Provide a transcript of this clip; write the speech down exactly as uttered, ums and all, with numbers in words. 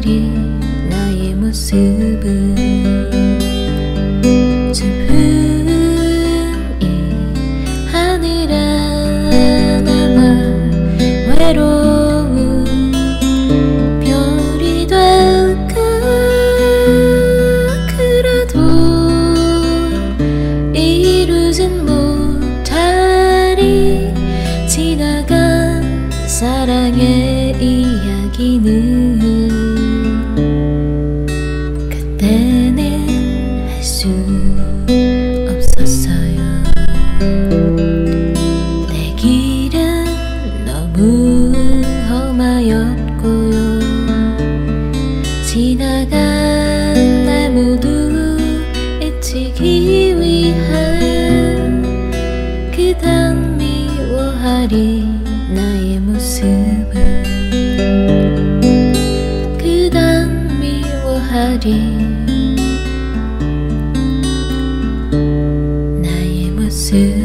미워하리 나의 모습을. 슬픔이 하늘아 남아 외로운 별이 될까. 그래도 이루진 못하리 지나간 사랑의 이야기는. 그때는 할 수 없었어요. 내 길은 너무 험하였고요. 지나간 날 모두 잊히기 위한 그단 미워하리 나의 모습을. 그단 미워하리 나의 모습.